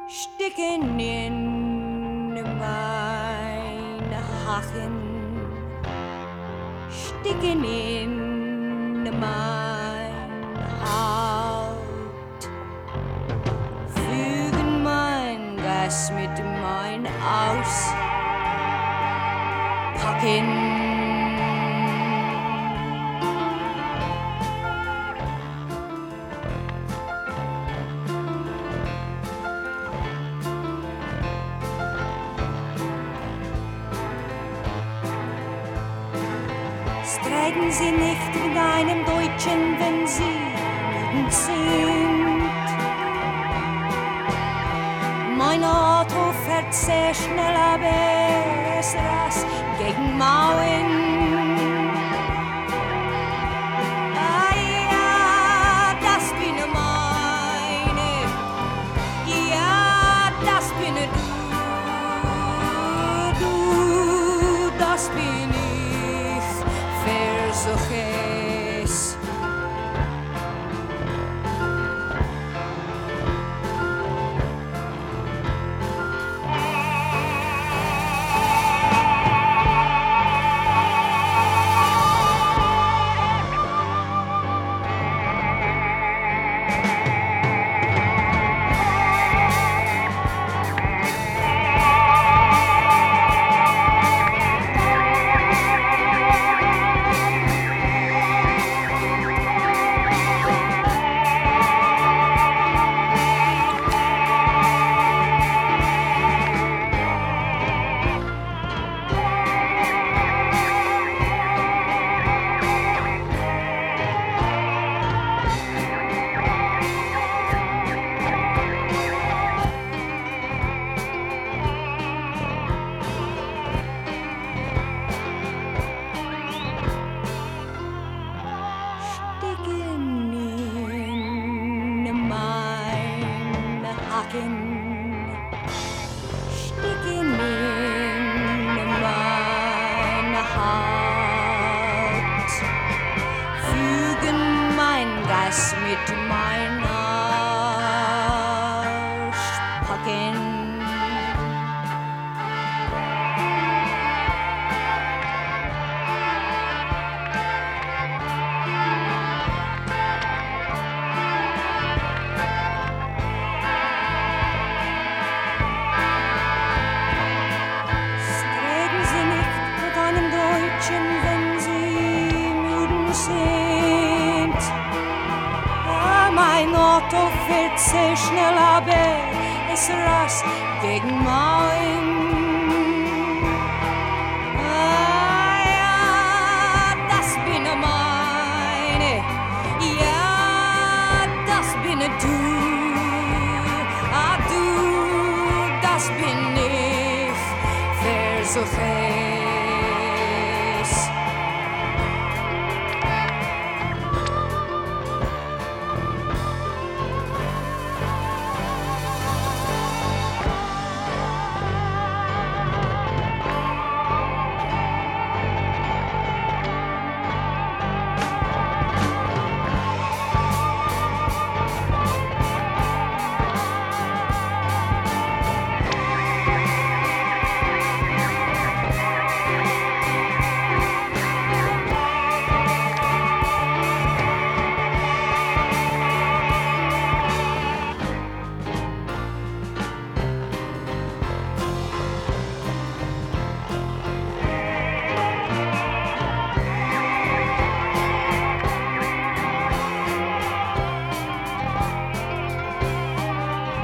Sticken in mein Hachen, sticken in mein Haut, fügen mein Gas mit mein Auspacken. Streiten Sie nicht mit einem Deutschen, wenn Sie müde sind. Mein Auto fährt sehr schnell, aber es rast gegen Mauern. Ah ja, das bin meine, ja, das bin du, das bin ich. Versuches. Sticken in meine Haut, fügen mein Gas mit mein Auspacken. Wenn Sie müde sind. Ja, mein Auto fährt sehr schnell, aber es rast gegen Mauern. Ah ja, das bin meine, ja, das bin du. Ah du, das bin ich, versuche.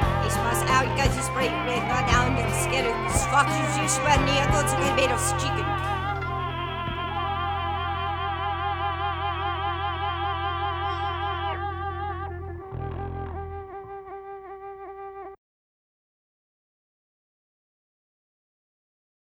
Out, guys, just right now down and scared of fuck you just right near. I got to get made of chicken.